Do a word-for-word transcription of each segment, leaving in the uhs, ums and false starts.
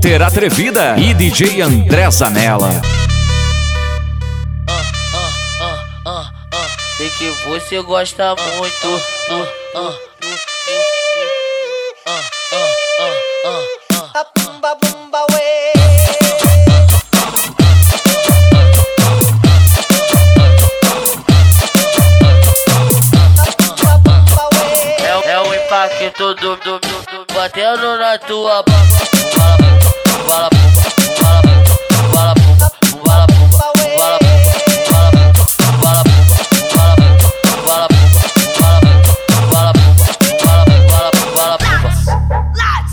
Sprinter Atrevida e D J André Zanella. Ah, ah, ah, ah, ah. Sei que você gosta muito. Ah, ah, ah, ah, ah, ah. Bumba bumba way. É, é o impacto do, do, do, do batendo na tua boca. Bala, bala, bala, bala, bala, bala, bala, bala, bala, Lates,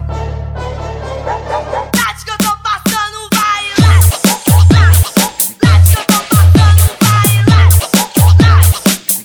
lates que eu tô passando, vai, lates, lates, lates que eu tô passando, vai, lates, lates,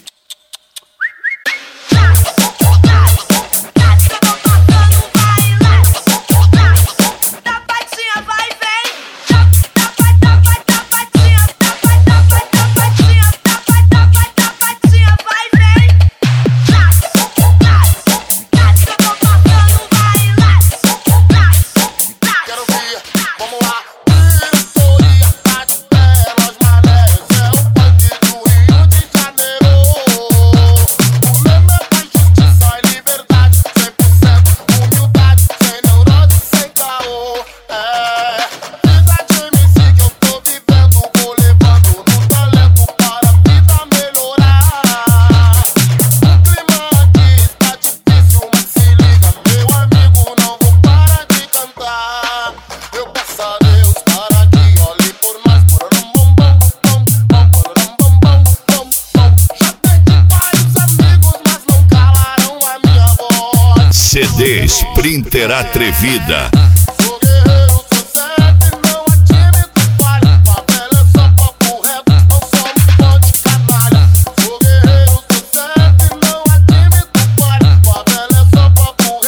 lates, lates que eu tô passando, vai, lates, lates, da patinha vai, vem, da pai, da pai, da patinha, da pai, da pai, da patinha, da pai, da pai, da patinha vai, vem, lates, lates, lates que eu tô passando, vai, lates, lates, lates. Quero ver, vamos lá. Vitória, Tati, Belas, Marés, é o funk do Rio de Janeiro. O lema é paz, justiça e liberdade, cem por cento humildade, sem neurose, sem caô. É, vida de M C que eu tô vivendo, vou levando no talento para a vida melhorar. O clima aqui tá difícil, mas se liga, meu amigo, não vou parar de cantar. Eu peço a Deus para que olhe por nós, bororom bom bom bom bom, bororom bom bom bom bom. Já perdi vários amigos, mas não calaram a minha voz. C D Sprinter Atrevida. Sou guerreiro, sou certo, não admito falha. Favela é só papo reto, não somos bando de canalha. Sou guerreiro, sou certo, não admito falha. Favela é só papo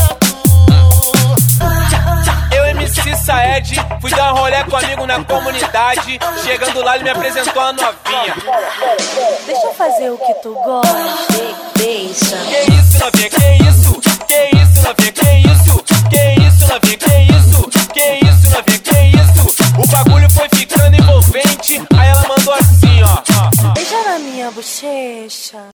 reto. Eu, M C Saed, fui dar um rolê com um amigo na comunidade. Chegando lá, ele me apresentou a novinha. Deixa eu fazer o que tu gosta. Deixa. Que isso, novinha, que isso? Que isso, novinha, que isso? Que isso, novinha, que isso? Que isso, novinha, que isso? O bagulho foi ficando envolvente, aí ela mandou assim, ó. Beija na minha bochecha.